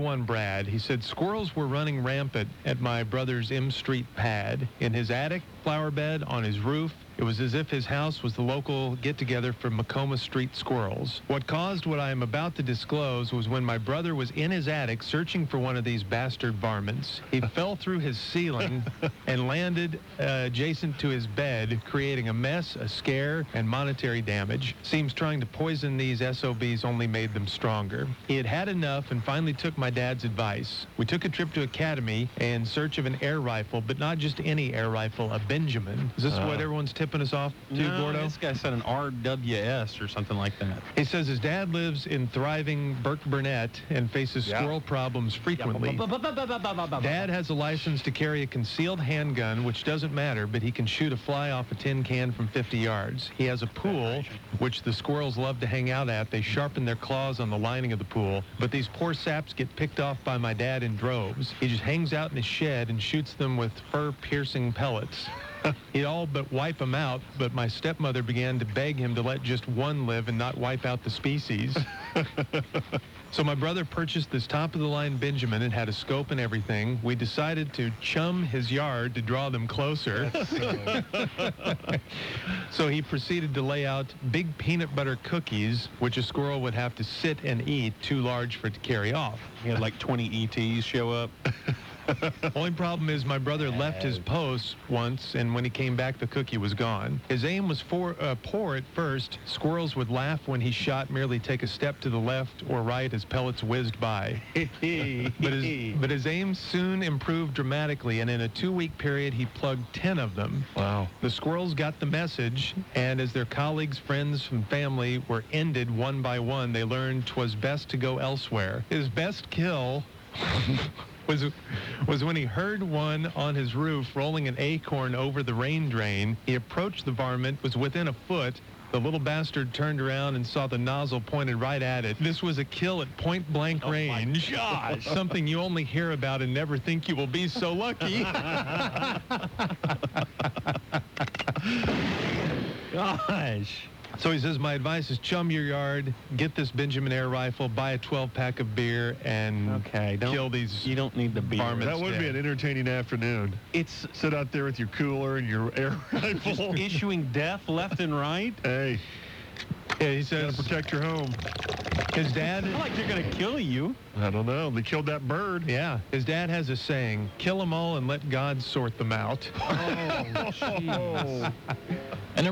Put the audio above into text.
One Brad. He said squirrels were running rampant at my brother's M Street pad, in his attic, flower bed, on his roof. It was as if his house was the local get-together for Macoma Street squirrels. What caused what I am about to disclose was when my brother was in his attic searching for one of these bastard varmints. He fell through his ceiling and landed adjacent to his bed, creating a mess, a scare, and monetary damage. Seems trying to poison these SOBs only made them stronger. He had had enough and finally took my dad's advice. We took a trip to Academy in search of an air rifle, but not just any air rifle, a Benjamin. Is this what everyone's tipping us off to, Gordo? This guy said an RWS or something like that. He says his dad lives in thriving Burke Burnett and faces squirrel problems frequently. Dad has a license to carry a concealed handgun, which doesn't matter, but he can shoot a fly off a tin can from 50 yards. He has a pool, which the squirrels love to hang out at. They sharpen their claws on the lining of the pool, but these poor saps get picked off by my dad in droves. He just hangs out in his shed and shoots them with fur-piercing pellets. He'd all but wipe them out, but my stepmother began to beg him to let just one live and not wipe out the species. So my brother purchased this top-of-the-line Benjamin. It had a scope and everything. We decided to chum his yard to draw them closer. So he proceeded to lay out big peanut butter cookies, which a squirrel would have to sit and eat, too large for it to carry off. He had like 20 ETs show up. Only problem is my brother left his post once, and when he came back, the cookie was gone. His aim was poor at first. Squirrels would laugh when he shot, merely take a step to the left or right as pellets whizzed by. but his aim soon improved dramatically, and in a 2-week period, he plugged 10 of them. Wow. The squirrels got the message, and as their colleagues, friends, and family were ended one by one, they learned 'twas best to go elsewhere. His best kill was when he heard one on his roof rolling an acorn over the rain drain. He approached the varmint, was within a foot. The little bastard turned around and saw the nozzle pointed right at it. This was a kill at point-blank range. My gosh. Something you only hear about and never think you will be so lucky. Gosh. So he says, my advice is chum your yard, get this Benjamin air rifle, buy a 12-pack of beer, and kill these. You don't need the beer. varmints That would be an entertaining afternoon. It's Sit out there with your cooler and your air rifle. issuing death left and right. Hey, Yeah, he gotta says protect your home. his dad. Not like they're going to kill you. I don't know. They killed that bird. Yeah, his dad has a saying: kill them all and let God sort them out. Oh, jeez.